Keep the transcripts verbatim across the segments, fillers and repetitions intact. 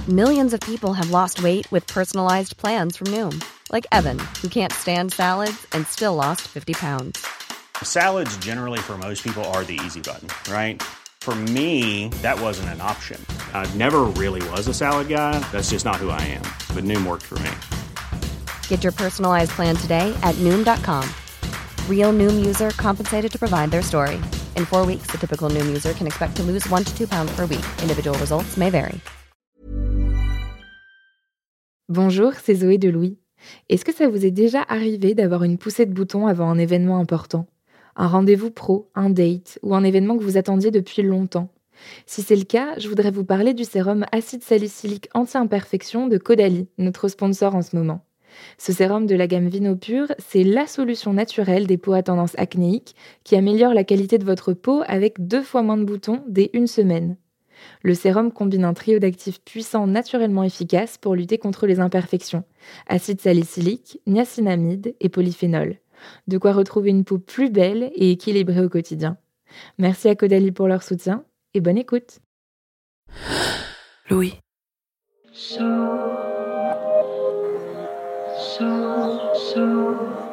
Millions of people have lost weight with personalized plans from Noom. Like Evan, who can't stand salads and still lost fifty pounds. Salads generally for most people are the easy button, right? For me, that wasn't an option. I never really was a salad guy. That's just not who I am. But Noom worked for me. Get your personalized plan today at Noom dot com. Real Noom user compensated to provide their story. In four weeks, the typical Noom user can expect to lose one to two pounds per week. Individual results may vary. Bonjour, c'est Zoé de Louis. Est-ce que ça vous est déjà arrivé d'avoir une poussée de bouton avant un événement important ? Un rendez-vous pro, un date ou un événement que vous attendiez depuis longtemps ? Si c'est le cas, je voudrais vous parler du sérum acide salicylique anti-imperfection de Caudalie, notre sponsor en ce moment. Ce sérum de la gamme Vino Pur, c'est la solution naturelle des peaux à tendance acnéique qui améliore la qualité de votre peau avec deux fois moins de boutons dès une semaine. Le sérum combine un trio d'actifs puissants naturellement efficaces pour lutter contre les imperfections, acide salicylique, niacinamide et polyphénol. De quoi retrouver une peau plus belle et équilibrée au quotidien. Merci à Caudalie pour leur soutien et bonne écoute. Louis. So, so, so.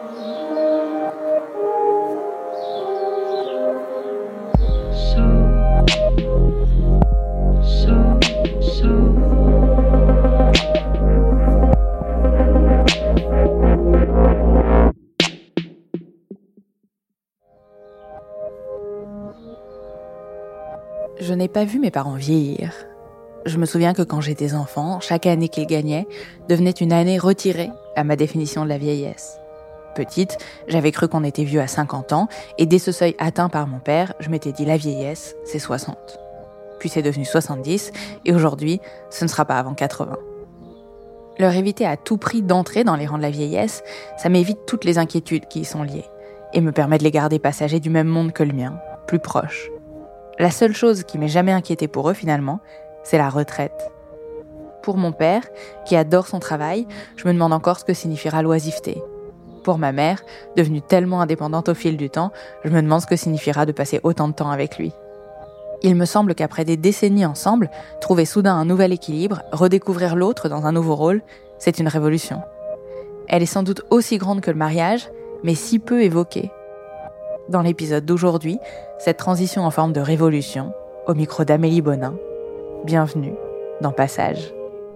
Je n'ai pas vu mes parents vieillir. Je me souviens que quand j'étais enfant, chaque année qu'ils gagnaient devenait une année retirée à ma définition de la vieillesse. Petite, j'avais cru qu'on était vieux à cinquante ans, et dès ce seuil atteint par mon père, je m'étais dit la vieillesse, c'est soixante. Puis c'est devenu soixante-dix, et aujourd'hui, ce ne sera pas avant quatre-vingts. Leur éviter à tout prix d'entrer dans les rangs de la vieillesse, ça m'évite toutes les inquiétudes qui y sont liées, et me permet de les garder passagers du même monde que le mien, plus proches. La seule chose qui m'ait jamais inquiétée pour eux finalement, c'est la retraite. Pour mon père, qui adore son travail, je me demande encore ce que signifiera l'oisiveté. Pour ma mère, devenue tellement indépendante au fil du temps, je me demande ce que signifiera de passer autant de temps avec lui. Il me semble qu'après des décennies ensemble, trouver soudain un nouvel équilibre, redécouvrir l'autre dans un nouveau rôle, c'est une révolution. Elle est sans doute aussi grande que le mariage, mais si peu évoquée. Dans l'épisode d'aujourd'hui, cette transition en forme de révolution, au micro d'Amélie Bonin. Bienvenue dans Passage.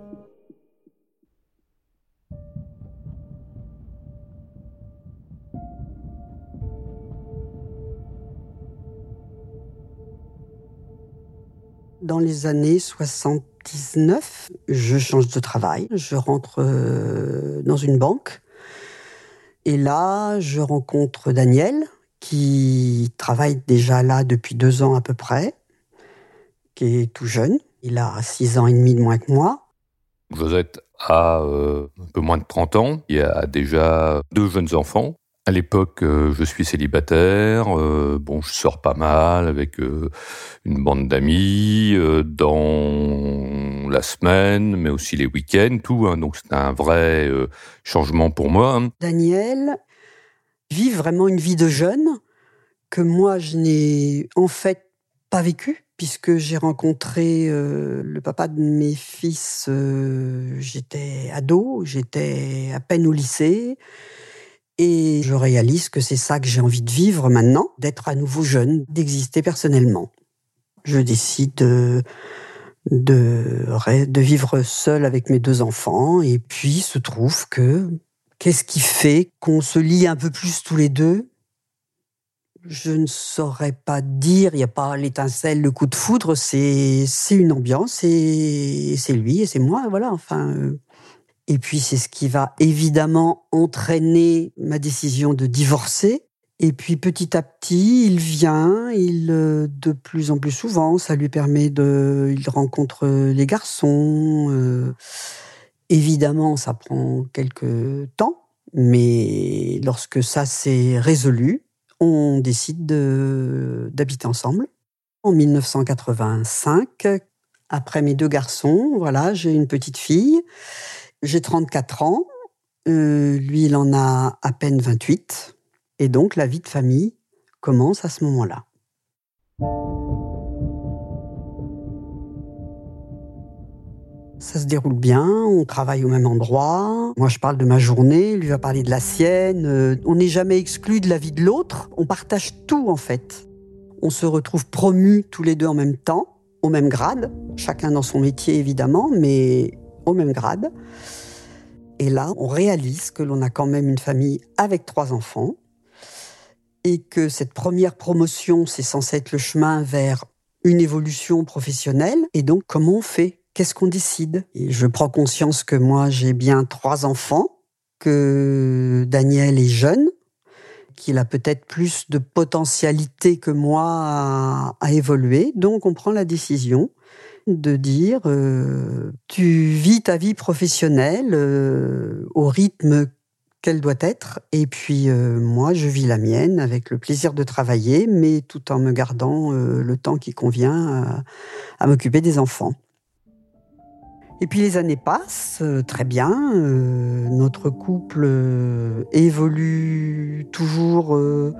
Dans les années soixante-dix-neuf, je change de travail. Je rentre dans une banque. Et là, je rencontre Daniel, qui travaille déjà là depuis deux ans à peu près, qui est tout jeune. Il a six ans et demi de moins que moi. Josette a euh, un peu moins de trente ans. Il a déjà deux jeunes enfants. À l'époque, euh, je suis célibataire. Euh, bon, je sors pas mal avec euh, une bande d'amis euh, dans la semaine, mais aussi les week-ends, tout. Hein, donc, c'est un vrai euh, changement pour moi. Hein. Daniel vit vraiment une vie de jeune que moi, je n'ai en fait pas vécue, puisque j'ai rencontré euh, le papa de mes fils, euh, j'étais ado, j'étais à peine au lycée, et je réalise que c'est ça que j'ai envie de vivre maintenant, d'être à nouveau jeune, d'exister personnellement. Je décide de, de, de vivre seul avec mes deux enfants, et puis il se trouve que qu'est-ce qui fait qu'on se lie un peu plus tous les deux ? Je ne saurais pas dire, il n'y a pas l'étincelle, le coup de foudre, c'est, c'est une ambiance, et c'est lui et c'est moi, voilà, enfin. Euh. Et puis c'est ce qui va évidemment entraîner ma décision de divorcer. Et puis petit à petit, il vient, il de plus en plus souvent, ça lui permet de, il rencontre les garçons. Euh. Évidemment, ça prend quelques temps, mais lorsque ça s'est résolu, on décide de, d'habiter ensemble. En dix-neuf cent quatre-vingt-cinq, après mes deux garçons, voilà, j'ai une petite fille. J'ai trente-quatre ans. Euh, lui, il en a à peine vingt-huit. Et donc, la vie de famille commence à ce moment-là. Ça se déroule bien, on travaille au même endroit. Moi, je parle de ma journée, lui va parler de la sienne. Euh, on n'est jamais exclu de la vie de l'autre. On partage tout, en fait. On se retrouve promus tous les deux en même temps, au même grade. Chacun dans son métier, évidemment, mais au même grade. Et là, on réalise que l'on a quand même une famille avec trois enfants et que cette première promotion, c'est censé être le chemin vers une évolution professionnelle. Et donc, comment on fait ? Qu'est-ce qu'on décide ? Et je prends conscience que moi, j'ai bien trois enfants, que Daniel est jeune, qu'il a peut-être plus de potentialité que moi à, à évoluer. Donc, on prend la décision de dire euh, tu vis ta vie professionnelle euh, au rythme qu'elle doit être, et puis euh, moi, je vis la mienne avec le plaisir de travailler, mais tout en me gardant euh, le temps qui convient à, à m'occuper des enfants. Et puis les années passent, euh, très bien, euh, notre couple euh, évolue toujours euh,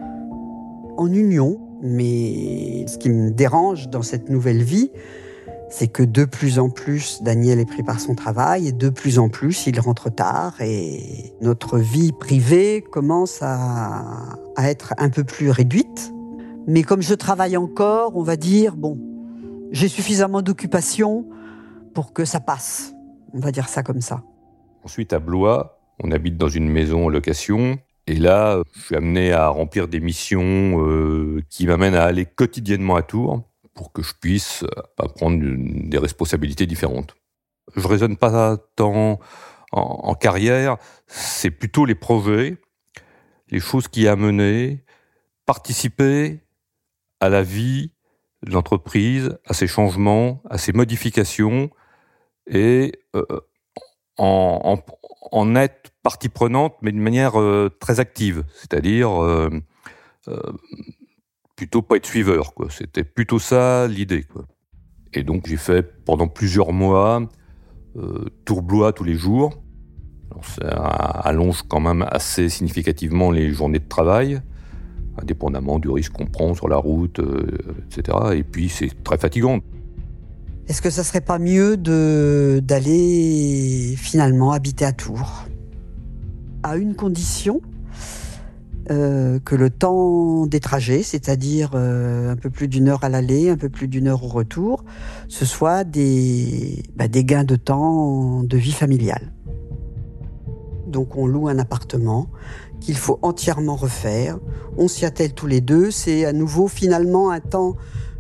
en union, mais ce qui me dérange dans cette nouvelle vie, c'est que de plus en plus, Daniel est pris par son travail et de plus en plus, il rentre tard et notre vie privée commence à, à être un peu plus réduite. Mais comme je travaille encore, on va dire, bon, j'ai suffisamment d'occupation pour que ça passe. On va dire ça comme ça. Ensuite, à Blois, on habite dans une maison en location. Et là, je suis amené à remplir des missions euh, qui m'amènent à aller quotidiennement à Tours, pour que je puisse euh, prendre une, des responsabilités différentes. Je raisonne pas tant en, en carrière, c'est plutôt les projets, les choses qui amené, participer à la vie de l'entreprise, à ses changements, à ses modifications, et euh, en, en, en être partie prenante, mais d'une manière euh, très active, c'est-à-dire euh, euh, plutôt pas être suiveur, quoi. C'était plutôt ça l'idée, quoi. Et donc j'ai fait pendant plusieurs mois euh, Tours-Blois tous les jours. Alors, ça allonge quand même assez significativement les journées de travail, indépendamment du risque qu'on prend sur la route, euh, et cetera. Et puis c'est très fatigant. Est-ce que ça serait pas mieux de, d'aller finalement habiter à Tours ? À une condition, Euh, que le temps des trajets, c'est-à-dire euh, un peu plus d'une heure à l'aller, un peu plus d'une heure au retour, ce soit des, bah, des gains de temps de vie familiale. Donc on loue un appartement qu'il faut entièrement refaire. On s'y attelle tous les deux. C'est à nouveau finalement un temps,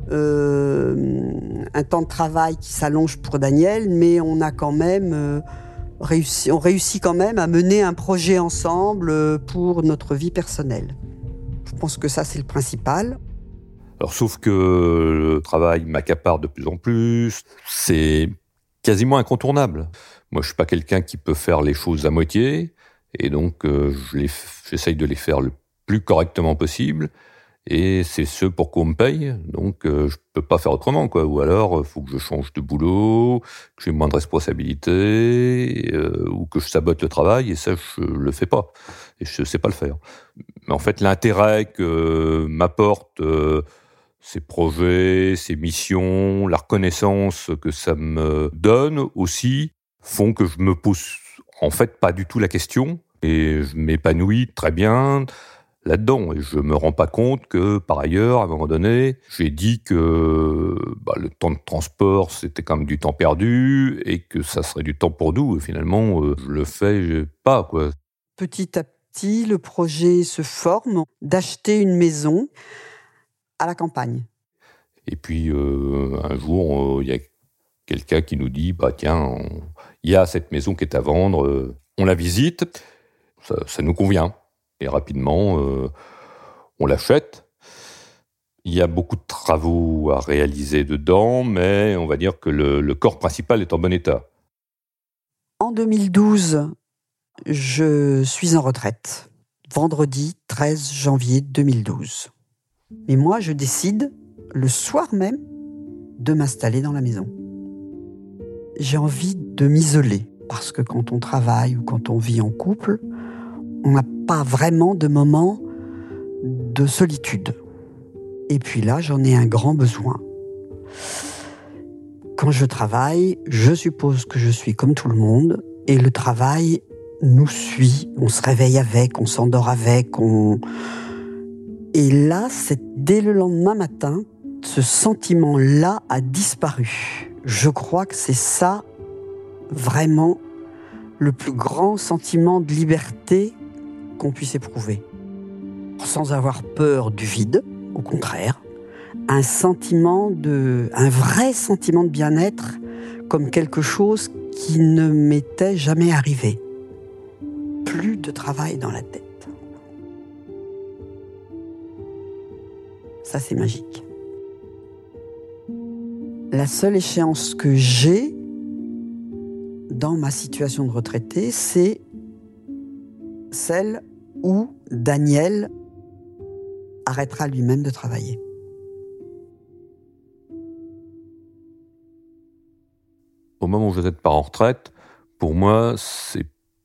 euh, un temps de travail qui s'allonge pour Daniel, mais on a quand même... Euh, Réussi, on réussit quand même à mener un projet ensemble pour notre vie personnelle. Je pense que ça, c'est le principal. Alors, sauf que le travail m'accapare de plus en plus, c'est quasiment incontournable. Moi, je suis pas quelqu'un qui peut faire les choses à moitié, et donc euh, je les, j'essaye de les faire le plus correctement possible. Et c'est ce pour quoi on me paye, donc euh, je peux pas faire autrement, quoi. Ou alors, il faut que je change de boulot, que j'ai moins de responsabilités, euh, ou que je sabote le travail, et ça, je le fais pas. Et je sais pas le faire. Mais en fait, l'intérêt que m'apportent euh, ces projets, ces missions, la reconnaissance que ça me donne aussi, font que je me pose, en fait, pas du tout la question, et je m'épanouis très bien là-dedans. Et je me rends pas compte que, par ailleurs, à un moment donné, j'ai dit que bah, le temps de transport, c'était quand même du temps perdu et que ça serait du temps pour nous. Et finalement, euh, je le fais pas, quoi. Petit à petit, le projet se forme d'acheter une maison à la campagne. Et puis, euh, un jour, il euh, y a quelqu'un qui nous dit, bah tiens, il y a cette maison qui est à vendre, euh, on la visite, ça, ça nous convient. Et rapidement, euh, on l'achète. Il y a beaucoup de travaux à réaliser dedans, mais on va dire que le, le corps principal est en bon état. En deux mille douze, je suis en retraite. Vendredi treize janvier deux mille douze. Mais moi, je décide, le soir même, de m'installer dans la maison. J'ai envie de m'isoler, parce que quand on travaille ou quand on vit en couple, on n'a pas vraiment de moment de solitude. Et puis là, j'en ai un grand besoin. quand je travaille, je suppose que je suis comme tout le monde, et le travail nous suit. On se réveille avec, on s'endort avec, on... Et là, c'est dès le lendemain matin, ce sentiment-là a disparu. Je crois que c'est ça, vraiment, le plus grand sentiment de liberté qu'on puisse éprouver. Sans avoir peur du vide, au contraire, un sentiment de, un vrai sentiment de bien-être, comme quelque chose qui ne m'était jamais arrivé. Plus de travail dans la tête. Ça, c'est magique. La seule échéance que j'ai dans ma situation de retraité, c'est celle où Daniel arrêtera lui-même de travailler. Au moment où Josette part en retraite, pour moi, c'est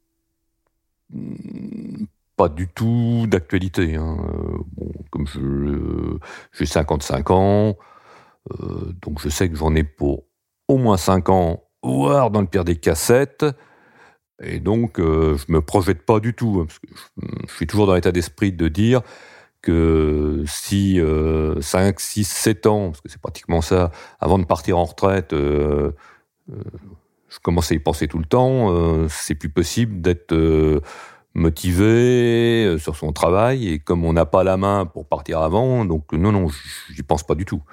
pas du tout d'actualité. Hein. Bon, comme je, j'ai cinquante-cinq ans, euh, donc je sais que j'en ai pour au moins cinq ans, voire dans le pire des cas sept, et donc euh, je me projette pas du tout, hein, parce que je, je suis toujours dans l'état d'esprit de dire que si euh, cinq, six, sept ans, parce que c'est pratiquement ça, avant de partir en retraite, euh, euh, je commence à y penser tout le temps, euh, c'est plus possible d'être euh, motivé euh, sur son travail, et comme on n'a pas la main pour partir avant, donc non, non, j'y pense pas du tout.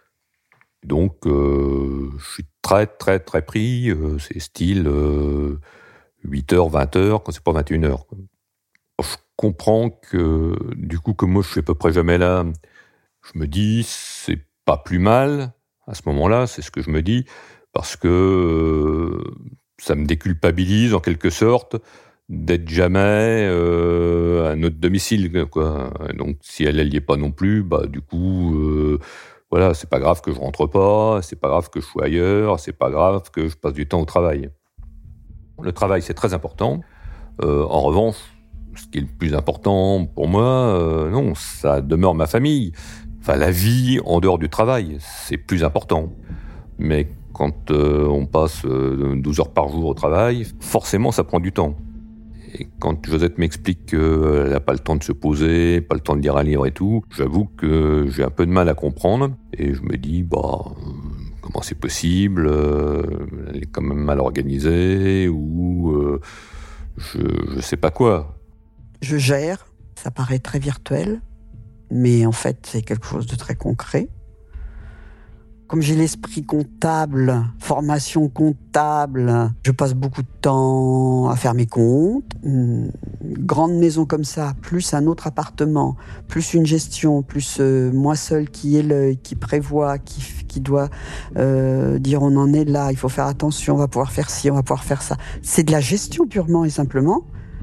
Donc, euh, je suis très, très, très pris, euh, c'est style euh, huit heures, vingt heures, quand c'est pas vingt et une heures. Quoi. Je comprends que, du coup, comme moi je suis à peu près jamais là, je me dis, c'est pas plus mal, à ce moment-là, c'est ce que je me dis, parce que euh, ça me déculpabilise en quelque sorte d'être jamais euh, à notre domicile, quoi. Donc si elle elle y est pas non plus, bah du coup euh, voilà, c'est pas grave que je rentre pas, c'est pas grave que je sois ailleurs, c'est pas grave que je passe du temps au travail. Le travail c'est très important. Euh, en revanche, ce qui est le plus important pour moi, euh, non, ça demeure ma famille. Enfin la vie en dehors du travail, c'est plus important. Mais quand euh, on passe euh, douze heures par jour au travail, forcément ça prend du temps. Et quand Josette m'explique qu'elle n'a pas le temps de se poser, pas le temps de lire un livre et tout, j'avoue que j'ai un peu de mal à comprendre. Et je me dis, bah, comment c'est possible, elle est quand même mal organisée, ou euh, je, je sais pas quoi. Je gère, ça paraît très virtuel, mais en fait c'est quelque chose de très concret. Comme j'ai l'esprit comptable, formation comptable, je passe beaucoup de temps à faire mes comptes. Une grande maison comme ça, plus un autre appartement, plus une gestion, plus euh, moi seul qui ai l'œil, qui prévoit, qui, qui doit euh, dire on en est là, il faut faire attention, on va pouvoir faire ci, on va pouvoir faire ça. C'est de la gestion purement et simplement.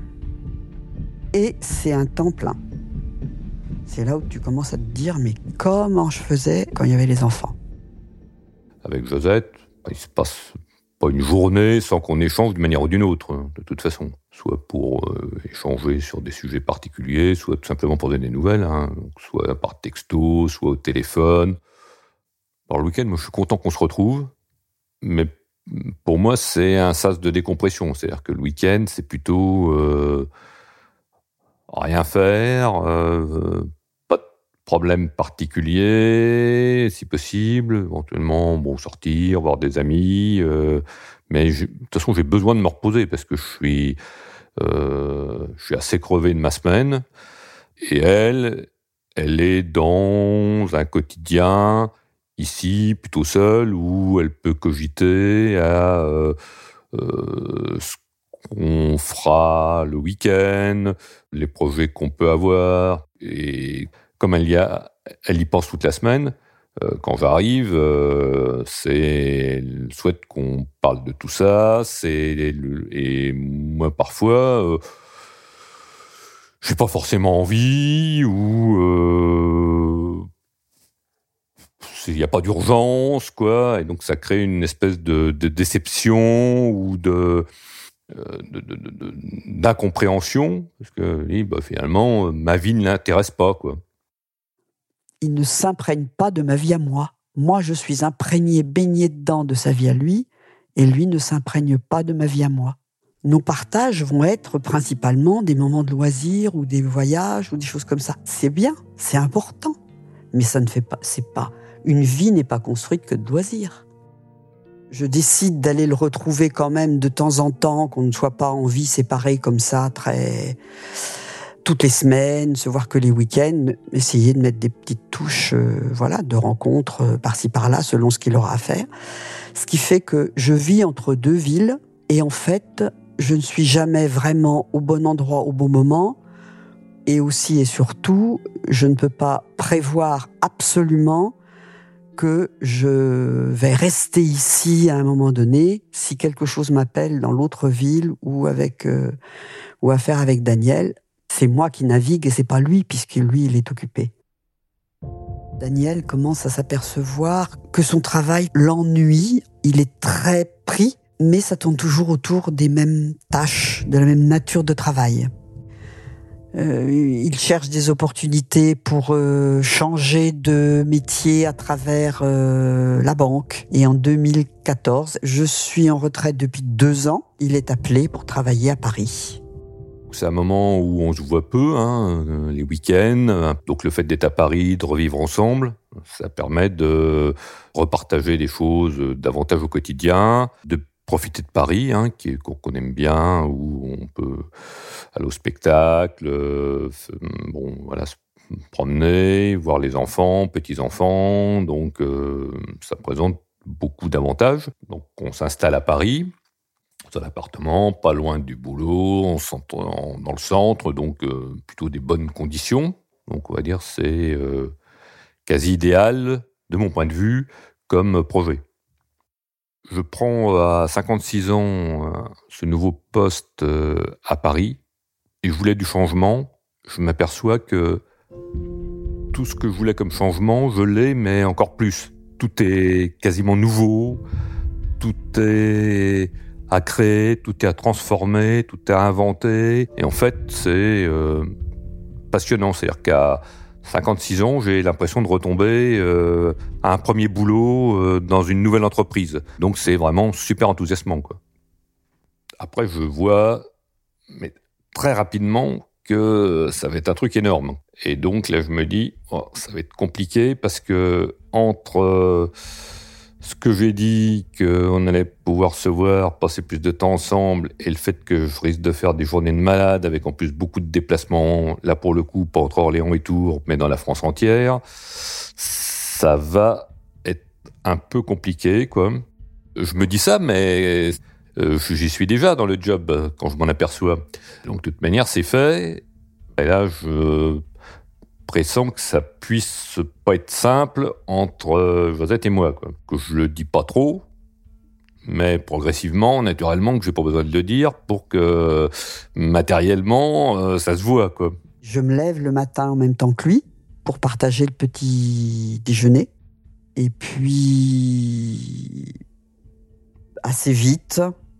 Et c'est un temps plein. C'est là où tu commences à te dire, mais comment je faisais quand il y avait les enfants ? Avec Josette, il se passe pas une journée sans qu'on échange d'une manière ou d'une autre, de toute façon. Soit pour euh, échanger sur des sujets particuliers, soit tout simplement pour donner des nouvelles, hein, donc soit par texto, soit au téléphone. Alors le week-end, moi je suis content qu'on se retrouve, mais pour moi c'est un sas de décompression. C'est-à-dire que le week-end, c'est plutôt euh, rien faire, euh, problème particulier, si possible, éventuellement bon, sortir, voir des amis, euh, mais de toute façon j'ai besoin de me reposer parce que je suis, euh, je suis assez crevé de ma semaine, et elle, elle est dans un quotidien ici plutôt seule où elle peut cogiter à euh, euh, ce qu'on fera le week-end, les projets qu'on peut avoir, et comme elle y, a, elle y pense toute la semaine, euh, quand j'arrive, euh, c'est, elle souhaite qu'on parle de tout ça, c'est, et moi parfois, euh, j'ai pas forcément envie, ou il euh, n'y a pas d'urgence, quoi, et donc ça crée une espèce de, de déception ou de, de, de, de, de d'incompréhension, parce que bah, finalement, ma vie ne l'intéresse pas, quoi. Il ne s'imprègne pas de ma vie à moi. Moi, je suis imprégnée, baignée dedans de sa vie à lui, et lui ne s'imprègne pas de ma vie à moi. Nos partages vont être principalement des moments de loisirs ou des voyages ou des choses comme ça. C'est bien, c'est important, mais ça ne fait pas, c'est pas, une vie n'est pas construite que de loisirs. Je décide d'aller le retrouver quand même de temps en temps, qu'on ne soit pas en vie séparée comme ça, très toutes les semaines, se voir que les week-ends, essayer de mettre des petites touches, euh, voilà, de rencontres euh, par-ci par-là, selon ce qu'il aura à faire. Ce qui fait que je vis entre deux villes et en fait, je ne suis jamais vraiment au bon endroit au bon moment. Et aussi et surtout, je ne peux pas prévoir absolument que je vais rester ici à un moment donné si quelque chose m'appelle dans l'autre ville ou avec euh, ou à faire avec Daniel. C'est moi qui navigue et c'est pas lui puisque lui il est occupé. Daniel commence à s'apercevoir que son travail l'ennuie. Il est très pris, mais ça tourne toujours autour des mêmes tâches, de la même nature de travail. Euh, il cherche des opportunités pour euh, changer de métier à travers euh, la banque. Et en deux mille quatorze, je suis en retraite depuis deux ans. Il est appelé pour travailler à Paris. C'est un moment où on se voit peu, hein, les week-ends. Donc le fait d'être à Paris, de revivre ensemble, ça permet de repartager des choses davantage au quotidien, de profiter de Paris, hein, qui, qu'on aime bien, où on peut aller au spectacle, euh, bon, voilà, se promener, voir les enfants, petits-enfants. Donc euh, ça présente beaucoup d'avantages. Donc on s'installe à Paris, dans un appartement, pas loin du boulot, on s'entend dans le centre, donc euh, plutôt des bonnes conditions. Donc on va dire c'est euh, quasi idéal, de mon point de vue, comme projet. Je prends à cinquante-six ans euh, ce nouveau poste euh, à Paris et je voulais du changement. Je m'aperçois que tout ce que je voulais comme changement, je l'ai, mais encore plus. Tout est quasiment nouveau, tout est à créer, tout est à transformer, tout est à inventer. Et en fait, c'est euh, passionnant. C'est-à-dire qu'à cinquante-six ans, j'ai l'impression de retomber euh, à un premier boulot euh, dans une nouvelle entreprise. Donc c'est vraiment super enthousiasmant, quoi. Après, je vois mais très rapidement que ça va être un truc énorme. Et donc là, je me dis, oh, ça va être compliqué parce que entre euh, ce que j'ai dit, qu'on allait pouvoir se voir, passer plus de temps ensemble, et le fait que je risque de faire des journées de malade, avec en plus beaucoup de déplacements, là pour le coup, pas entre Orléans et Tours, mais dans la France entière, ça va être un peu compliqué, quoi. Je me dis ça, mais euh, j'y suis déjà dans le job quand je m'en aperçois. Donc de toute manière, c'est fait. Et là, je pressens que ça puisse pas être simple entre Josette et moi, quoi. Que je le dis pas trop, mais progressivement, naturellement, que j'ai pas besoin de le dire pour que matériellement, euh, ça se voit, quoi. Je me lève le matin en même temps que lui pour partager le petit déjeuner. Et puis, assez vite,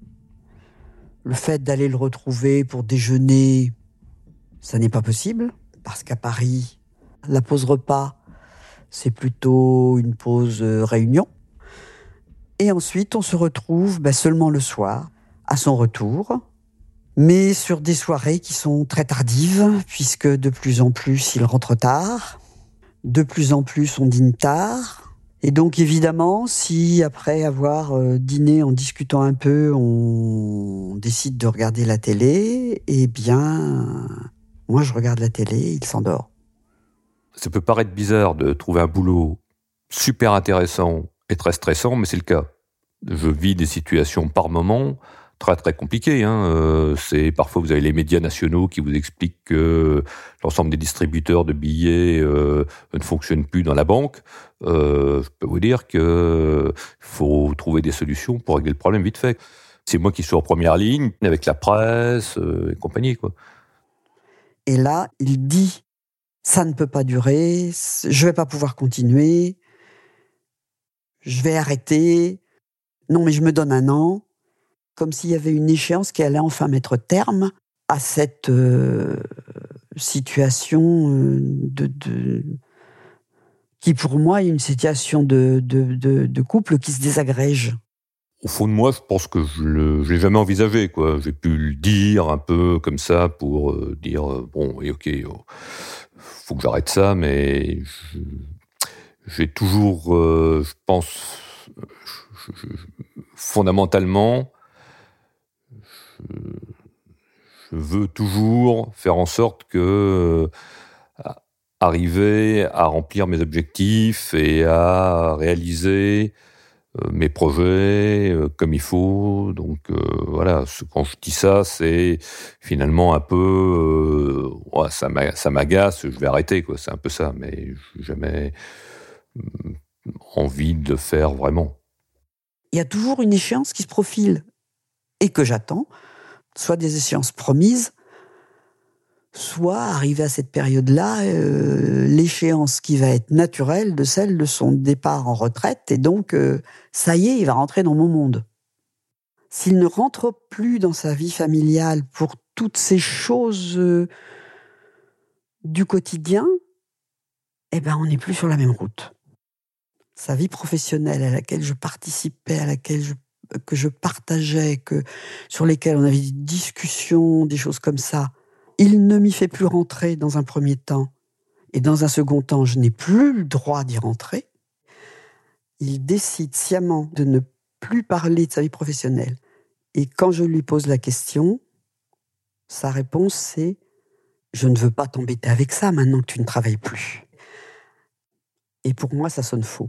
le fait d'aller le retrouver pour déjeuner, ça n'est pas possible. Parce qu'à Paris, la pause repas, c'est plutôt une pause réunion. Et ensuite, on se retrouve ben, seulement le soir, à son retour, mais sur des soirées qui sont très tardives, puisque de plus en plus, il rentre tard, de plus en plus, on dîne tard. Et donc, évidemment, si après avoir euh, dîné en discutant un peu, on décide de regarder la télé, eh bien... Moi, je regarde la télé, il s'endort. Ça peut paraître bizarre de trouver un boulot super intéressant et très stressant, mais c'est le cas. Je vis des situations par moment très très compliquées, hein. Euh, c'est, parfois, vous avez les médias nationaux qui vous expliquent que l'ensemble des distributeurs de billets euh, ne fonctionnent plus dans la banque. Euh, je peux vous dire qu'il faut trouver des solutions pour régler le problème vite fait. C'est moi qui suis en première ligne, avec la presse euh, et compagnie, quoi. Et là, il dit, ça ne peut pas durer, je vais pas pouvoir continuer, je vais arrêter, non mais je me donne un an, comme s'il y avait une échéance qui allait enfin mettre terme à cette euh, situation euh, de, de, qui pour moi est une situation de, de, de, de couple qui se désagrège. Au fond de moi, je pense que je ne l'ai jamais envisagé, quoi. J'ai pu le dire un peu comme ça pour euh, dire, euh, bon, oui, ok, oh, faut que j'arrête ça, mais je, j'ai toujours, euh, je pense, je, je, fondamentalement, je, je veux toujours faire en sorte que euh, arriver à remplir mes objectifs et à réaliser euh, mes projets euh, comme il faut. Donc euh, voilà, quand je dis ça, c'est finalement un peu, euh, ouais, ça, m'a, ça m'agace, je vais arrêter, quoi. C'est un peu ça, mais je n'ai jamais euh, envie de le faire vraiment. Il y a toujours une échéance qui se profile et que j'attends, soit des échéances promises, soit arrivé à cette période-là, euh, l'échéance qui va être naturelle de celle de son départ en retraite, et donc, euh, ça y est, il va rentrer dans mon monde. S'il ne rentre plus dans sa vie familiale pour toutes ces choses euh, du quotidien, eh ben, on n'est plus sur la même route. Sa vie professionnelle à laquelle je participais, à laquelle je, que je partageais, que, sur lesquelles on avait des discussions, des choses comme ça, il ne m'y fait plus rentrer dans un premier temps. Et dans un second temps, je n'ai plus le droit d'y rentrer. Il décide sciemment de ne plus parler de sa vie professionnelle. Et quand je lui pose la question, sa réponse c'est « Je ne veux pas t'embêter avec ça maintenant que tu ne travailles plus ». Et pour moi, ça sonne faux.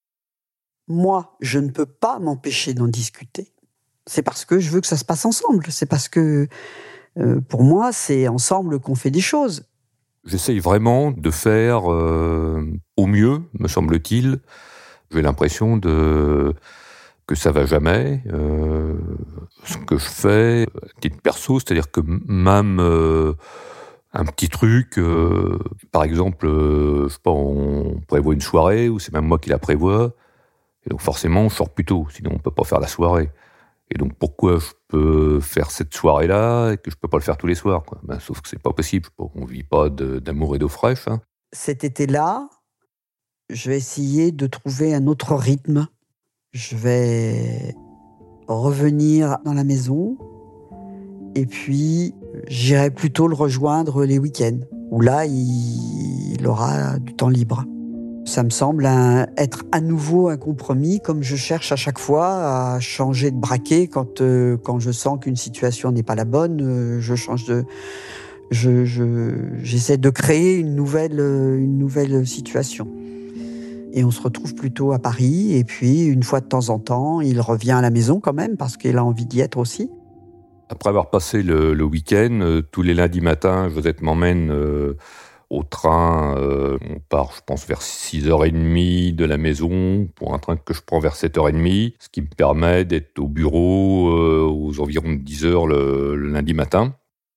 Moi, je ne peux pas m'empêcher d'en discuter. C'est parce que je veux que ça se passe ensemble. C'est parce que, euh, pour moi, c'est ensemble qu'on fait des choses. J'essaye vraiment de faire euh, au mieux, me semble-t-il. J'ai l'impression de que ça va jamais. Euh, ce que je fais, à titre perso, c'est-à-dire que même euh, un petit truc, euh, par exemple, euh, je sais pas, on prévoit une soirée, ou c'est même moi qui la prévois, et donc forcément, je sors plus tôt, sinon on peut pas faire la soirée. Et donc pourquoi je peux faire cette soirée-là et que je peux pas le faire tous les soirs, quoi. Ben, sauf que c'est pas possible, on vit pas de, d'amour et d'eau fraîche. Hein. Cet été-là, je vais essayer de trouver un autre rythme. Je vais revenir dans la maison et puis j'irai plutôt le rejoindre les week-ends, où là, il, il aura du temps libre. Ça me semble un, être à nouveau un compromis, comme je cherche à chaque fois à changer de braquet quand, euh, quand je sens qu'une situation n'est pas la bonne. Euh, je change de, je, je, j'essaie de créer une nouvelle, une nouvelle situation. Et on se retrouve plutôt à Paris. Et puis, une fois de temps en temps, il revient à la maison quand même, parce qu'il a envie d'y être aussi. Après avoir passé le, le week-end, euh, tous les lundis matins, Josette m'emmène euh, au train. Euh, on part, je pense, vers six heures trente de la maison, pour un train que je prends vers sept heures trente, ce qui me permet d'être au bureau euh, aux environs de dix heures le, le lundi matin.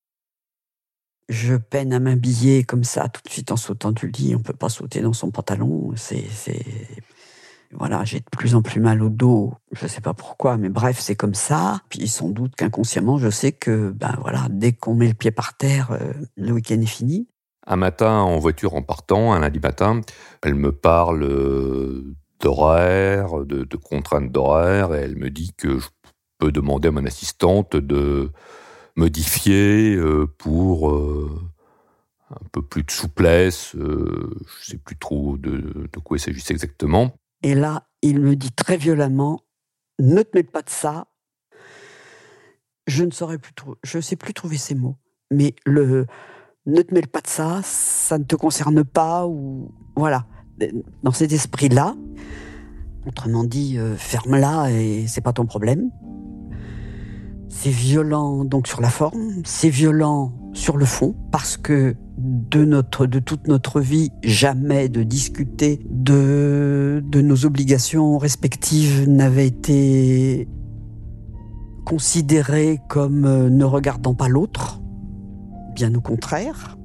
Je peine à m'habiller comme ça, tout de suite en sautant du lit. On ne peut pas sauter dans son pantalon. C'est, c'est... Voilà, j'ai de plus en plus mal au dos. Je ne sais pas pourquoi, mais bref, c'est comme ça. Puis sans doute qu'inconsciemment, je sais que ben voilà, dès qu'on met le pied par terre, euh, le week-end est fini. Un matin, en voiture, en partant, un lundi matin, elle me parle euh, d'horaire, de, de contraintes d'horaire, et elle me dit que je peux demander à mon assistante de modifier euh, pour euh, un peu plus de souplesse. Euh, je ne sais plus trop de, de quoi il s'agissait exactement. Et là, il me dit très violemment, ne te mets pas de ça. Je ne saurais plus trop, je sais plus trouver ces mots. Mais le ne te mêle pas de ça, ça ne te concerne pas, ou voilà, dans cet esprit-là. Autrement dit, euh, ferme-la et c'est pas ton problème. C'est violent donc sur la forme, c'est violent sur le fond, parce que de notre, de toute notre vie, jamais de discuter de, de nos obligations respectives n'avait été considéré comme euh, ne regardant pas l'autre, bien au contraire.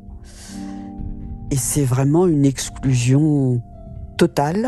Et c'est vraiment une exclusion totale.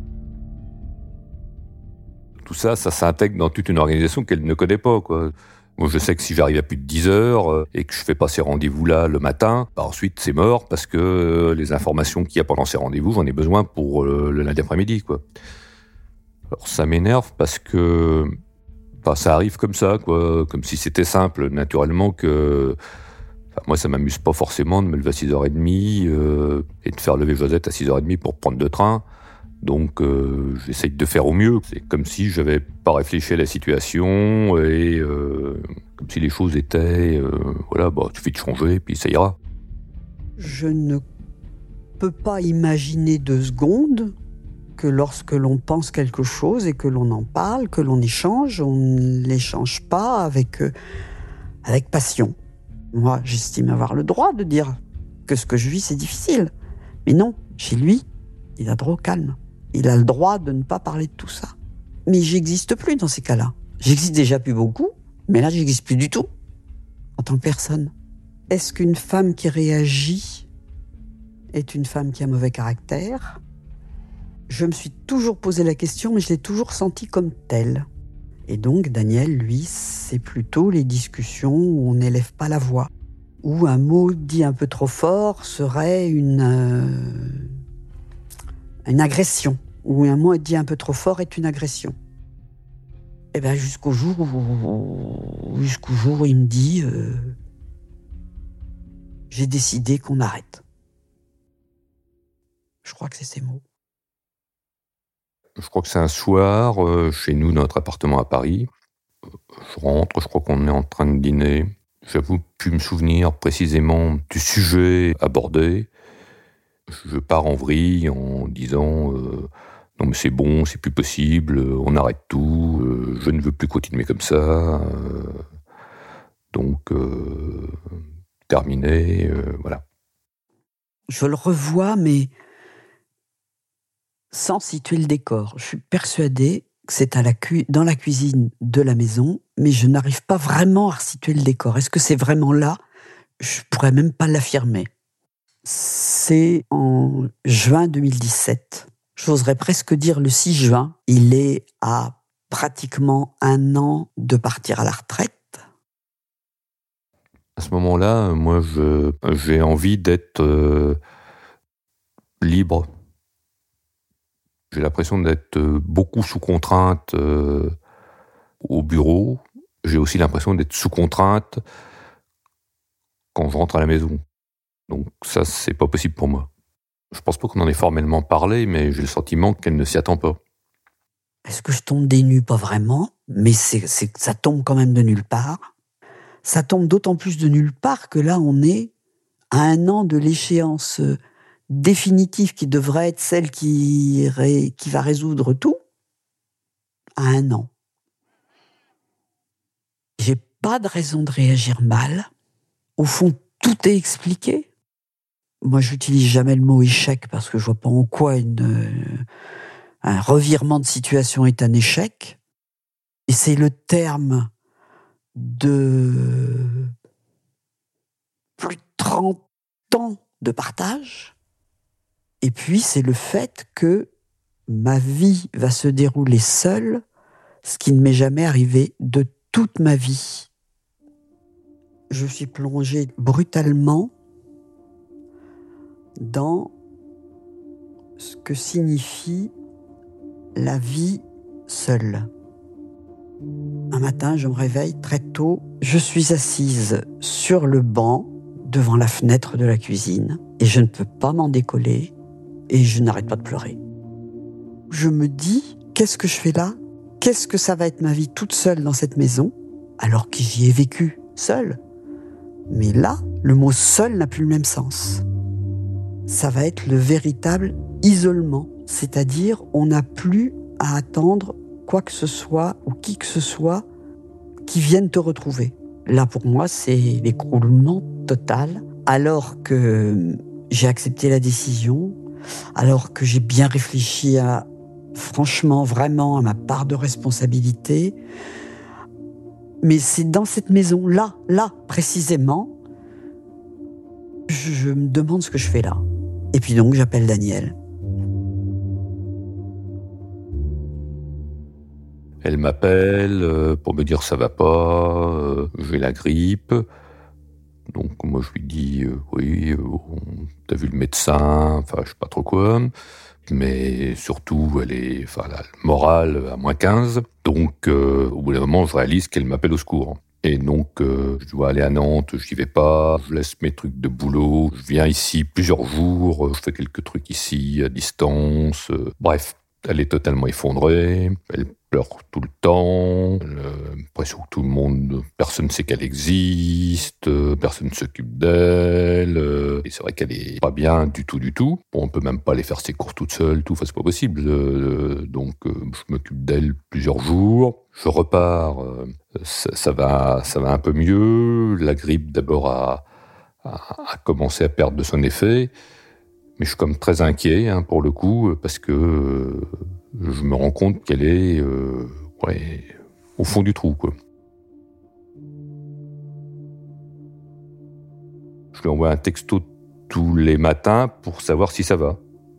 Tout ça, ça s'intègre dans toute une organisation qu'elle ne connaît pas, quoi. Moi, je sais que si j'arrive à plus de dix heures euh, et que je fais pas ces rendez-vous-là le matin, bah ensuite c'est mort parce que euh, les informations qu'il y a pendant ces rendez-vous, j'en ai besoin pour euh, le lundi après-midi, quoi. Alors ça m'énerve parce que bah, ça arrive comme ça, quoi, comme si c'était simple, naturellement que enfin, moi ça m'amuse pas forcément de me lever à six heures trente euh, et de faire lever Josette à six heures trente pour prendre le train. Donc euh, j'essaye de faire au mieux. C'est comme si j'avais pas réfléchi à la situation et euh, comme si les choses étaient euh, voilà, bah il suffit de changer puis ça ira. Je ne peux pas imaginer deux secondes que lorsque l'on pense quelque chose et que l'on en parle, que l'on échange, on ne l'échange pas avec, euh, avec passion. Moi, j'estime avoir le droit de dire que ce que je vis, c'est difficile. Mais non, chez lui, il a droit au calme. Il a le droit de ne pas parler de tout ça. Mais j'existe plus dans ces cas-là. J'existe déjà plus beaucoup, mais là, j'existe plus du tout, en tant que personne. Est-ce qu'une femme qui réagit est une femme qui a mauvais caractère ? Je me suis toujours posé la question, mais je l'ai toujours senti comme telle. Et donc, Daniel, lui, c'est plutôt les discussions où on n'élève pas la voix, où un mot dit un peu trop fort serait une... Euh, une agression, ou un mot dit un peu trop fort est une agression. Et bien jusqu'au jour où, jusqu'au jour où il me dit euh, j'ai décidé qu'on arrête. Je crois que c'est ces mots. Je crois que c'est un soir, euh, chez nous, dans notre appartement à Paris. Je rentre, je crois qu'on est en train de dîner. J'avoue plus me souvenir précisément du sujet abordé. Je pars en vrille en disant euh, non mais c'est bon, c'est plus possible, on arrête tout, euh, je ne veux plus continuer comme ça, euh, donc euh, terminé, euh, voilà. Je le revois, mais sans situer le décor. Je suis persuadée que c'est à la cu- dans la cuisine de la maison, mais je n'arrive pas vraiment à resituer le décor. Est-ce que c'est vraiment là ? Je pourrais même pas l'affirmer. C'est en juin deux mille dix-sept. J'oserais presque dire le six juin. Il est à pratiquement un an de partir à la retraite. À ce moment-là, moi, je, j'ai envie d'être euh, libre. J'ai l'impression d'être beaucoup sous contrainte euh, au bureau. J'ai aussi l'impression d'être sous contrainte quand je rentre à la maison. Donc ça, c'est pas possible pour moi. Je pense pas qu'on en ait formellement parlé, mais j'ai le sentiment qu'elle ne s'y attend pas. Est-ce que je tombe des nues ? Pas vraiment, mais c'est, c'est, ça tombe quand même de nulle part. Ça tombe d'autant plus de nulle part que là, on est à un an de l'échéance définitive qui devrait être celle qui, ré, qui va résoudre tout. À un an. J'ai pas de raison de réagir mal. Au fond, tout est expliqué. Moi, j'utilise jamais le mot échec parce que je vois pas en quoi une, un revirement de situation est un échec. Et c'est le terme de plus de trente ans de partage. Et puis, c'est le fait que ma vie va se dérouler seule, ce qui ne m'est jamais arrivé de toute ma vie. Je suis plongée brutalement dans ce que signifie la vie seule. Un matin, je me réveille très tôt. Je suis assise sur le banc devant la fenêtre de la cuisine et je ne peux pas m'en décoller et je n'arrête pas de pleurer. Je me dis, qu'est-ce que je fais là ? Qu'est-ce que ça va être ma vie toute seule dans cette maison, alors que j'y ai vécu seule ? Mais là, le mot « seul » n'a plus le même sens. Ça va être le véritable isolement, c'est-à-dire on n'a plus à attendre quoi que ce soit ou qui que ce soit qui vienne te retrouver. Là, pour moi, c'est l'écroulement total, alors que j'ai accepté la décision, alors que j'ai bien réfléchi à, franchement, vraiment, à ma part de responsabilité. Mais c'est dans cette maison, là, là, précisément, je, je me demande ce que je fais là. Et puis donc, j'appelle Daniel. Elle m'appelle euh, pour me dire ça va pas, euh, j'ai la grippe. Donc moi je lui dis euh, oui, euh, t'as vu le médecin, enfin je sais pas trop quoi. Mais surtout elle est, enfin la morale à moins quinze. Donc euh, au bout d'un moment je réalise qu'elle m'appelle au secours. Et donc, euh, je dois aller à Nantes, je n'y vais pas, je laisse mes trucs de boulot, je viens ici plusieurs jours, je fais quelques trucs ici, à distance. Euh, bref, elle est totalement effondrée, elle pleure tout le temps, elle a l'impression que tout le monde, personne ne sait qu'elle existe, euh, personne ne s'occupe d'elle, euh, et c'est vrai qu'elle est pas bien du tout, du tout. Bon, on peut même pas aller faire ses courses toute seule, tout, enfin, c'est pas possible. Euh, donc, euh, je m'occupe d'elle plusieurs jours, je repars, euh, ça, ça va, ça va un peu mieux, la grippe d'abord a, a, a commencé à perdre de son effet, mais je suis comme très inquiet, hein, pour le coup, parce que euh, je me rends compte qu'elle est euh, ouais, au fond du trou, quoi. Je lui envoie un texto tous les matins pour savoir si ça va.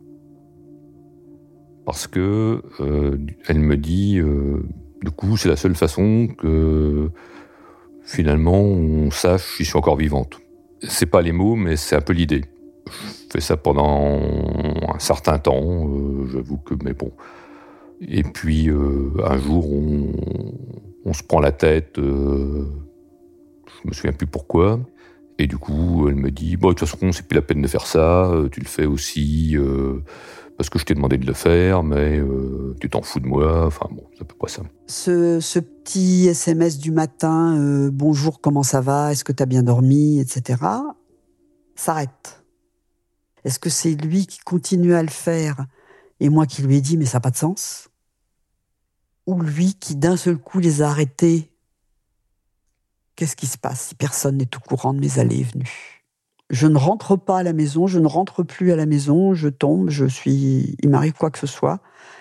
Parce que euh, elle me dit, euh, du coup, c'est la seule façon que finalement on sache si je suis encore vivante. C'est pas les mots, mais c'est un peu l'idée. Je fais ça pendant un certain temps, euh, j'avoue que, mais bon. Et puis, euh, un jour, on, on se prend la tête, euh, je me souviens plus pourquoi, et du coup, elle me dit, bon, de toute façon, c'est plus la peine de faire ça, tu le fais aussi euh, parce que je t'ai demandé de le faire, mais euh, tu t'en fous de moi, enfin bon, c'est à peu près ça. Ce, ce petit S M S du matin, euh, bonjour, comment ça va, est-ce que tu as bien dormi, et cetera, s'arrête. Est-ce que c'est lui qui continue à le faire et moi qui lui ai dit mais ça n'a pas de sens? Ou lui qui d'un seul coup les a arrêtés? Qu'est-ce qui se passe si personne n'est au courant de mes allées et venues? Je ne rentre pas à la maison, je ne rentre plus à la maison, je tombe, je suis, il m'arrive quoi que ce soit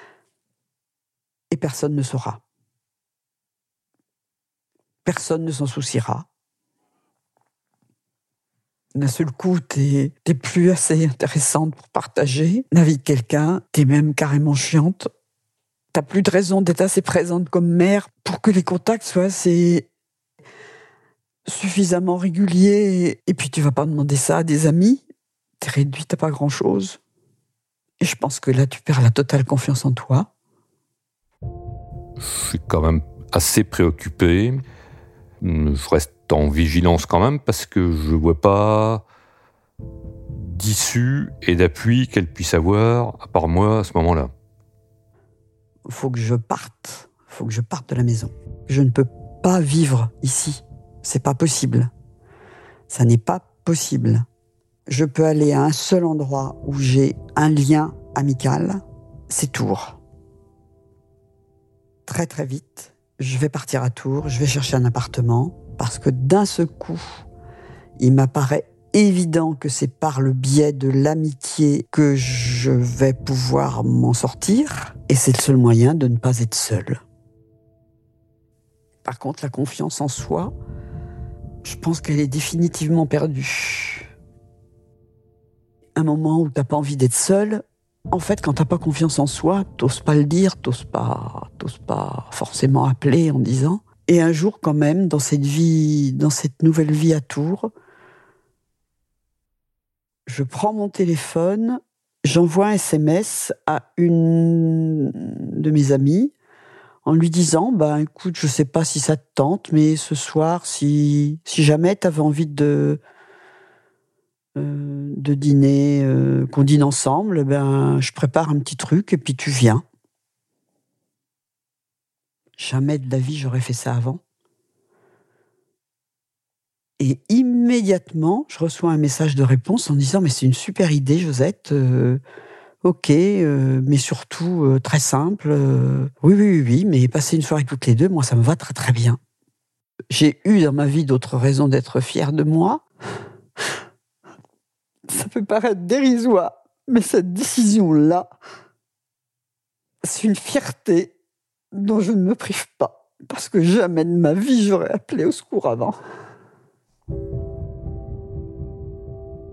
et personne ne saura. Personne ne s'en souciera. D'un seul coup, t'es, t'es plus assez intéressante pour partager la vie de quelqu'un, t'es même carrément chiante. T'as plus de raison d'être assez présente comme mère pour que les contacts soient assez suffisamment réguliers. Et puis tu vas pas demander ça à des amis. T'es réduite à pas grand-chose. Et je pense que là, tu perds la totale confiance en toi. Je suis quand même assez préoccupé. Je reste en vigilance quand même parce que je vois pas d'issue et d'appui qu'elle puisse avoir à part moi à ce moment-là. Faut que je parte. Faut que je parte de la maison. Je ne peux pas vivre ici. C'est pas possible. Ça n'est pas possible. Je peux aller à un seul endroit où j'ai un lien amical, c'est Tours. Très très vite, je vais partir à Tours, je vais chercher un appartement, parce que d'un seul coup, il m'apparaît évident que c'est par le biais de l'amitié que je vais pouvoir m'en sortir, et c'est le seul moyen de ne pas être seul. Par contre, la confiance en soi, je pense qu'elle est définitivement perdue. Un moment où t'as pas envie d'être seul, en fait, quand t'as pas confiance en soi, t'oses pas le dire, t'oses pas, t'oses pas forcément appeler en disant. Et un jour, quand même, dans cette vie, dans cette nouvelle vie à Tours, je prends mon téléphone, j'envoie un S M S à une de mes amies en lui disant, bah, écoute, je sais pas si ça te tente, mais ce soir, si, si jamais t'avais envie de, euh, de dîner, euh, qu'on dîne ensemble, ben, je prépare un petit truc et puis tu viens. Jamais de la vie j'aurais fait ça avant. Et immédiatement, je reçois un message de réponse en disant « Mais c'est une super idée, Josette. Euh, ok, euh, mais surtout euh, très simple. Euh, oui, oui, oui, oui, mais passer une soirée toutes les deux, moi, ça me va très, très bien. » J'ai eu dans ma vie d'autres raisons d'être fière de moi. Ça peut paraître dérisoire, mais cette décision-là, c'est une fierté dont je ne me prive pas. Parce que jamais de ma vie, j'aurais appelé au secours avant.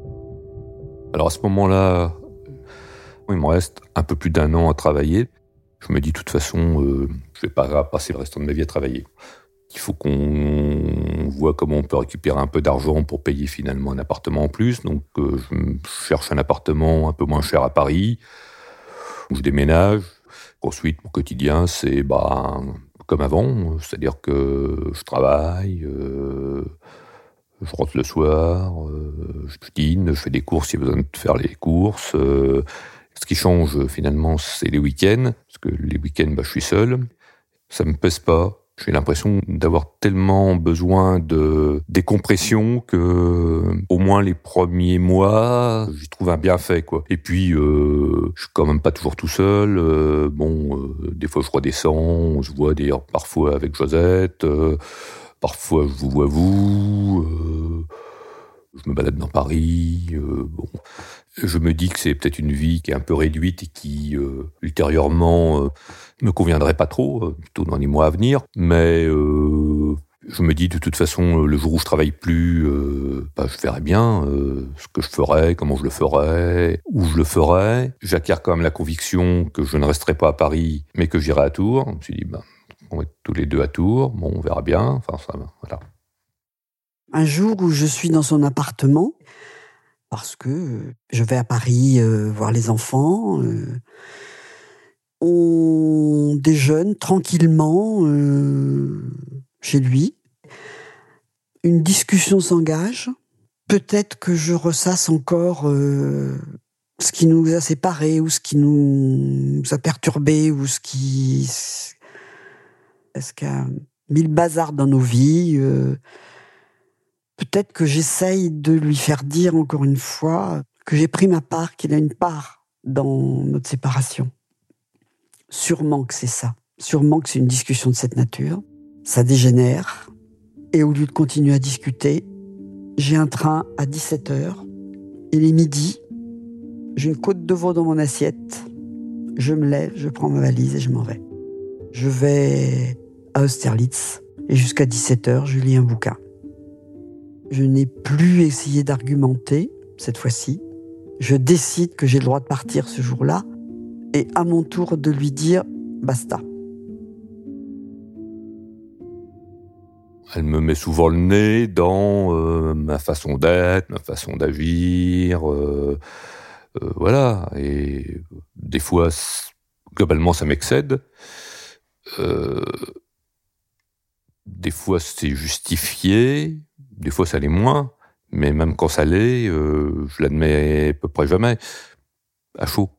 Alors à ce moment-là, il me reste un peu plus d'un an à travailler. Je me dis, de toute façon, euh, je vais pas passer le restant de ma vie à travailler. Il faut qu'on voit comment on peut récupérer un peu d'argent pour payer finalement un appartement en plus. Donc, euh, je cherche un appartement un peu moins cher à Paris. Je déménage. Ensuite, mon quotidien, c'est bah, comme avant. C'est-à-dire que je travaille, euh, je rentre le soir, euh, je dîne, je fais des courses s'il y a besoin de faire les courses. Euh, ce qui change finalement, c'est les week-ends. Parce que les week-ends, bah, je suis seul. Ça me pèse pas. J'ai l'impression d'avoir tellement besoin de décompression que, au moins les premiers mois, j'y trouve un bienfait, quoi. Et puis, euh, je suis quand même pas toujours tout seul. Euh, bon, euh, des fois je redescends, on se voit d'ailleurs parfois avec Josette, euh, parfois je vous vois vous. Euh, je me balade dans Paris. Euh, bon, je me dis que c'est peut-être une vie qui est un peu réduite et qui, euh, ultérieurement, euh, me conviendrait pas trop, euh, plutôt dans les mois à venir. Mais euh, je me dis, de toute façon, le jour où je travaille plus, euh, bah, je verrai bien euh, ce que je ferai, comment je le ferai, où je le ferai. J'acquiers quand même la conviction que je ne resterai pas à Paris, mais que j'irai à Tours. Je me suis dit, bah, on va être tous les deux à Tours. Bon, on verra bien. Enfin, ça, voilà. Un jour où je suis dans son appartement, parce que je vais à Paris euh, voir les enfants, euh, on déjeune tranquillement euh, chez lui. Une discussion s'engage. Peut-être que je ressasse encore euh, ce qui nous a séparés, ou ce qui nous a perturbés, ou ce qui... Est-ce qu'il y a mis le bazar dans nos vies euh, Peut-être que j'essaye de lui faire dire encore une fois que j'ai pris ma part, qu'il a une part dans notre séparation. Sûrement que c'est ça. Sûrement que c'est une discussion de cette nature. Ça dégénère. Et au lieu de continuer à discuter, j'ai un train à dix-sept heures. Il est midi. J'ai une côte de veau dans mon assiette. Je me lève, je prends ma valise et je m'en vais. Je vais à Austerlitz. Et jusqu'à dix-sept heures, je lis un bouquin. Je n'ai plus essayé d'argumenter, cette fois-ci. Je décide que j'ai le droit de partir ce jour-là et à mon tour de lui dire « basta ». Elle me met souvent le nez dans euh, ma façon d'être, ma façon d'agir, euh, euh, voilà. Et des fois, globalement, ça m'excède. Euh, des fois, c'est justifié. Des fois, ça l'est moins, mais même quand ça l'est, euh, je l'admets à peu près jamais, à chaud.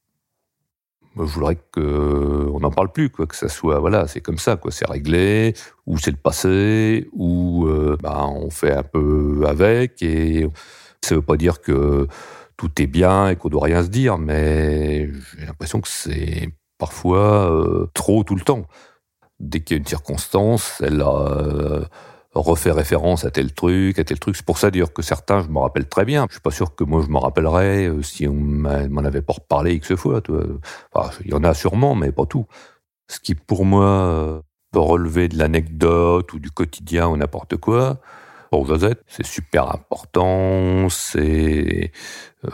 Moi, je voudrais qu'on n'en parle plus, quoi, que ça soit, voilà, c'est comme ça, quoi, c'est réglé, ou c'est le passé, ou euh, bah, on fait un peu avec, et ça veut pas dire que tout est bien et qu'on doit rien se dire, mais j'ai l'impression que c'est parfois euh, trop tout le temps. Dès qu'il y a une circonstance, elle a... Euh, refait référence à tel truc, à tel truc. C'est pour ça d'ailleurs que certains, je m'en rappelle très bien. Je suis pas sûr que moi je m'en rappellerais euh, si on m'en avait pas reparlé X fois. Tu vois. Enfin, il y en a sûrement, mais pas tout. Ce qui pour moi euh, peut relever de l'anecdote ou du quotidien ou n'importe quoi, pour Josette, c'est super important. C'est euh,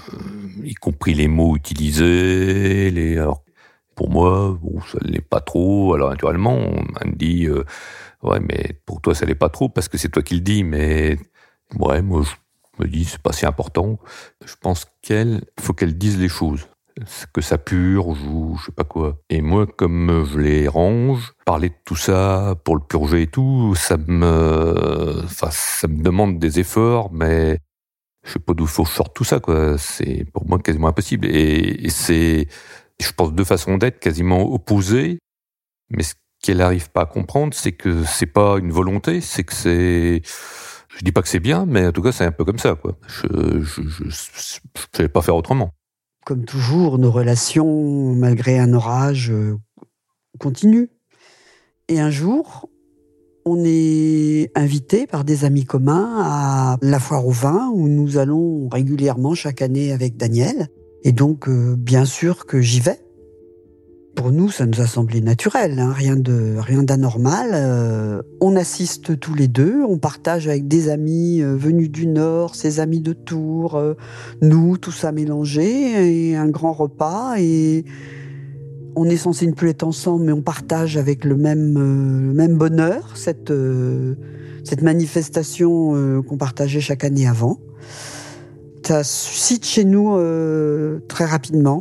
y compris les mots utilisés. Les alors pour moi, bon, ça ne l'est pas trop. Alors naturellement, on me dit euh, ouais, mais pour toi, ça l'est pas trop parce que c'est toi qui le dis. Mais ouais, moi, je me dis, c'est pas si important. Je pense qu'elle, faut qu'elle dise les choses, que ça purge ou je sais pas quoi. Et moi, comme je les range, parler de tout ça pour le purger et tout, ça me, enfin, ça me demande des efforts, mais je sais pas d'où faut que je sorte tout ça, quoi. C'est pour moi quasiment impossible. Et, et c'est, je pense, deux façons d'être quasiment opposées, mais ce qu'elle n'arrive pas à comprendre, c'est que c'est pas une volonté, c'est que c'est... Je dis pas que c'est bien, mais en tout cas, c'est un peu comme ça, quoi. Je je, je, je, je vais pas faire autrement. Comme toujours, nos relations, malgré un orage, euh, continuent. Et un jour, on est invité par des amis communs à la foire au vin, où nous allons régulièrement chaque année avec Daniel. Et donc, euh, bien sûr que j'y vais. Pour nous, ça nous a semblé naturel, hein, rien de rien d'anormal. Euh, on assiste tous les deux, on partage avec des amis euh, venus du Nord, ses amis de Tours, euh, nous, tout ça mélangé, et un grand repas. Et On est censé ne plus être ensemble, mais on partage avec le même, euh, le même bonheur cette, euh, cette manifestation euh, qu'on partageait chaque année avant. Ça suscite chez nous euh, très rapidement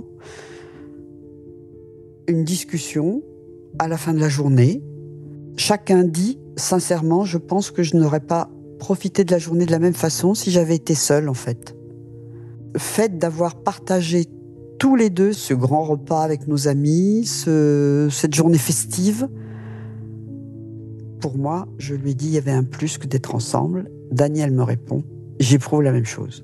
une discussion à la fin de la journée. Chacun dit, sincèrement, je pense que je n'aurais pas profité de la journée de la même façon si j'avais été seule, en fait. Le fait d'avoir partagé tous les deux ce grand repas avec nos amis, ce, cette journée festive, pour moi, je lui ai dit, il y avait un plus que d'être ensemble. Daniel me répond, j'éprouve la même chose.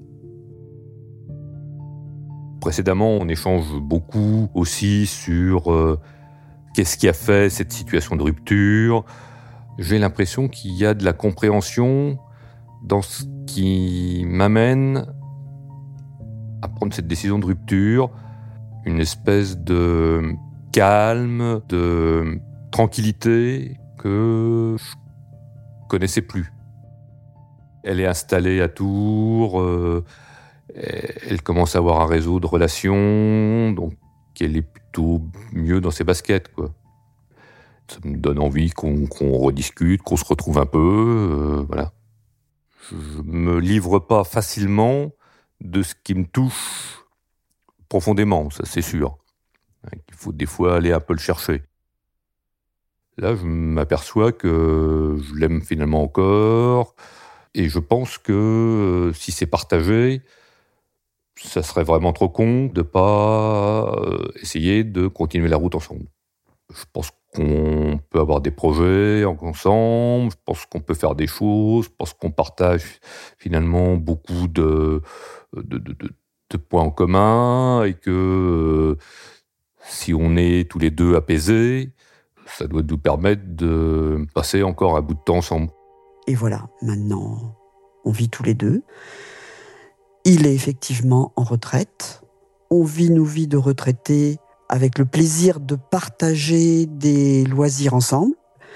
Précédemment, on échange beaucoup aussi sur euh, qu'est-ce qui a fait cette situation de rupture. J'ai l'impression qu'il y a de la compréhension dans ce qui m'amène à prendre cette décision de rupture, une espèce de calme, de tranquillité que je connaissais plus. Elle est installée à Tours, euh, elle commence à avoir un réseau de relations, donc elle est plutôt mieux dans ses baskets, quoi. Ça me donne envie qu'on, qu'on rediscute, qu'on se retrouve un peu, euh, voilà. Je me livre pas facilement de ce qui me touche profondément, ça c'est sûr. Il faut des fois aller un peu le chercher. Là, je m'aperçois que je l'aime finalement encore, et je pense que si c'est partagé, ça serait vraiment trop con de pas essayer de continuer la route ensemble. Je pense qu'on peut avoir des projets ensemble, je pense qu'on peut faire des choses, je pense qu'on partage finalement beaucoup de, de, de, de, de points en commun et que euh, si on est tous les deux apaisés, ça doit nous permettre de passer encore un bout de temps ensemble. Et voilà, maintenant, on vit tous les deux. Il est effectivement en retraite. On vit nos vies de retraités avec le plaisir de partager des loisirs ensemble.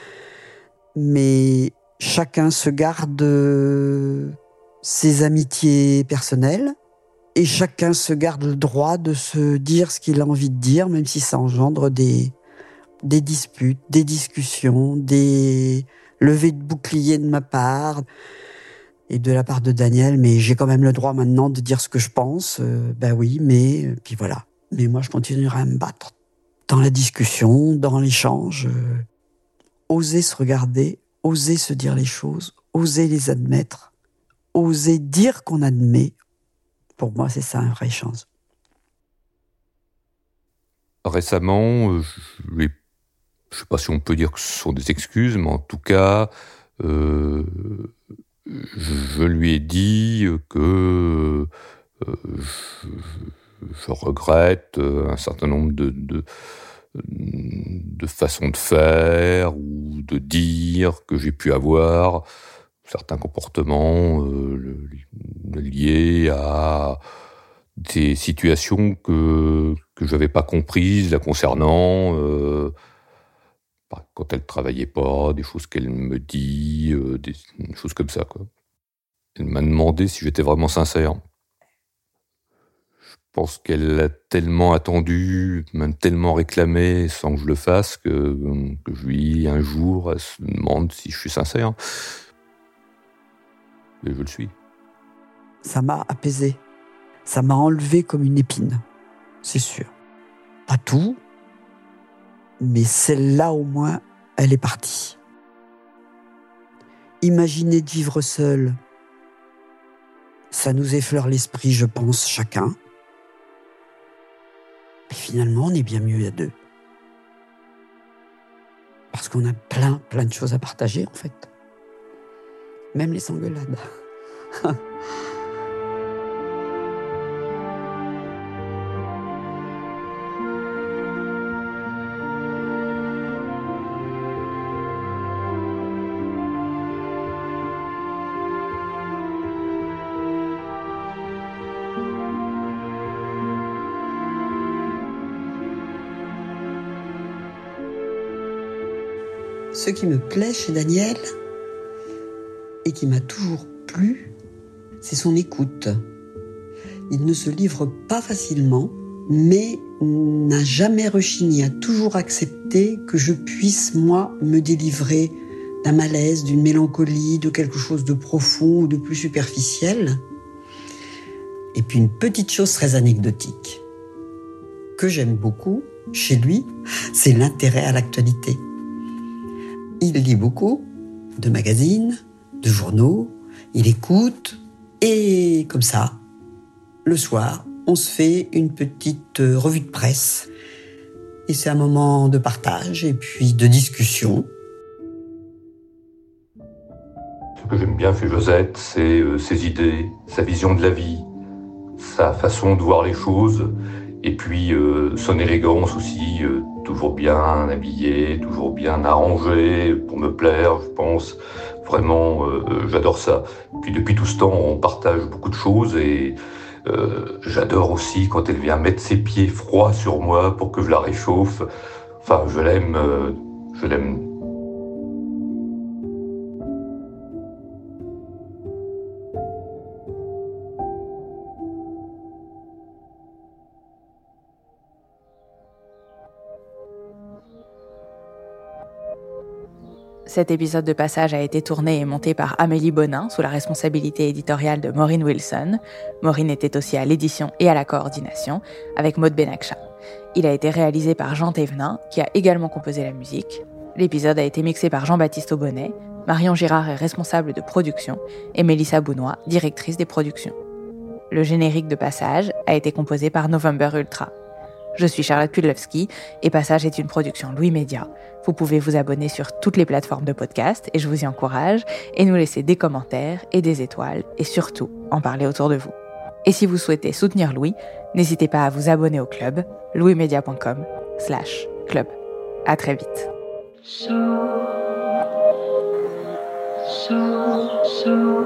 Mais chacun se garde ses amitiés personnelles et chacun se garde le droit de se dire ce qu'il a envie de dire, même si ça engendre des, des disputes, des discussions, des levées de boucliers de ma part et de la part de Daniel, mais j'ai quand même le droit maintenant de dire ce que je pense. Euh, ben oui, mais euh, puis voilà. Mais moi, je continuerai à me battre dans la discussion, dans l'échange. Euh, oser se regarder, oser se dire les choses, oser les admettre, oser dire qu'on admet. Pour moi, c'est ça, un vrai échange. Récemment, je ne sais pas si on peut dire que ce sont des excuses, mais en tout cas, euh, je lui ai dit que euh, je, je regrette un certain nombre de, de, de façons de faire ou de dire que j'ai pu avoir, certains comportements euh, liés à des situations que que j'avais pas comprises la concernant, euh, quand elle travaillait pas, des choses qu'elle me dit, euh, des, des choses comme ça, quoi. Elle m'a demandé si j'étais vraiment sincère. Je pense qu'elle a tellement attendu, même tellement réclamé sans que je le fasse, que, que je lui, un jour, elle se demande si je suis sincère. Et je le suis. Ça m'a apaisé. Ça m'a enlevé comme une épine. C'est sûr. Pas tout, mais celle-là, au moins, elle est partie. Imaginer de vivre seul, ça nous effleure l'esprit, je pense, chacun. Et finalement, on est bien mieux à deux. Parce qu'on a plein, plein de choses à partager, en fait. Même les engueulades. Ce qui me plaît chez Daniel, et qui m'a toujours plu, c'est son écoute. Il ne se livre pas facilement, mais n'a jamais rechigné, a toujours accepté que je puisse, moi, me délivrer d'un malaise, d'une mélancolie, de quelque chose de profond ou de plus superficiel. Et puis une petite chose très anecdotique que j'aime beaucoup chez lui, c'est l'intérêt à l'actualité. Il lit beaucoup de magazines, de journaux, il écoute et comme ça, le soir, on se fait une petite revue de presse. Et c'est un moment de partage et puis de discussion. Ce que j'aime bien chez Josette, c'est euh, ses idées, sa vision de la vie, sa façon de voir les choses, et puis euh, son élégance aussi, euh, toujours bien habillé, toujours bien arrangé, pour me plaire, je pense. Vraiment, euh, j'adore ça. Puis depuis tout ce temps, on partage beaucoup de choses, et euh, j'adore aussi quand elle vient mettre ses pieds froids sur moi pour que je la réchauffe. Enfin, je l'aime, euh, je l'aime. Cet épisode de Passage a été tourné et monté par Amélie Bonin sous la responsabilité éditoriale de Maureen Wilson. Maureen était aussi à l'édition et à la coordination avec Maud Benakcha. Il a été réalisé par Jean Thévenin, qui a également composé la musique. L'épisode a été mixé par Jean-Baptiste Aubonnet. Marion Girard est responsable de production et Mélissa Bounois, directrice des productions. Le générique de Passage a été composé par November Ultra. Je suis Charlotte Pudlowski et Passage est une production Louis Média. Vous pouvez vous abonner sur toutes les plateformes de podcast et je vous y encourage et nous laisser des commentaires et des étoiles et surtout en parler autour de vous. Et si vous souhaitez soutenir Louis, n'hésitez pas à vous abonner au club louismedia.com slash club. À très vite. So, so, so.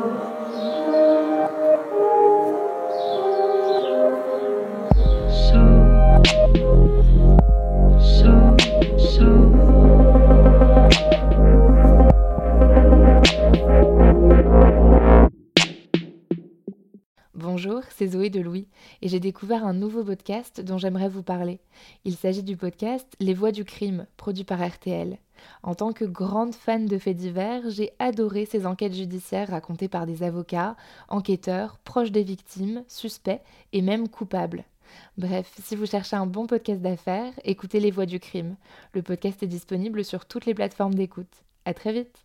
Bonjour, c'est Zoé de Louis et j'ai découvert un nouveau podcast dont j'aimerais vous parler. Il s'agit du podcast Les Voix du crime, produit par R T L. En tant que grande fan de faits divers, j'ai adoré ces enquêtes judiciaires racontées par des avocats, enquêteurs, proches des victimes, suspects et même coupables. Bref, si vous cherchez un bon podcast d'affaires, écoutez Les Voix du crime. Le podcast est disponible sur toutes les plateformes d'écoute. À très vite.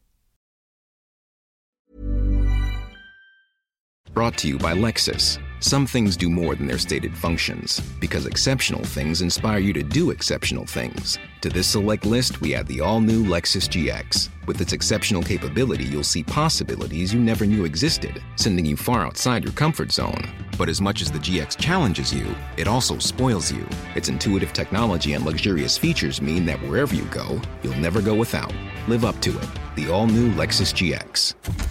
Brought to you by Lexus. Some things do more than their stated functions, because exceptional things inspire you to do exceptional things. To this select list, we add the all-new Lexus G X. With its exceptional capability, you'll see possibilities you never knew existed, sending you far outside your comfort zone. But as much as the G X challenges you, it also spoils you. Its intuitive technology and luxurious features mean that wherever you go, you'll never go without. Live up to it. The all-new Lexus G X.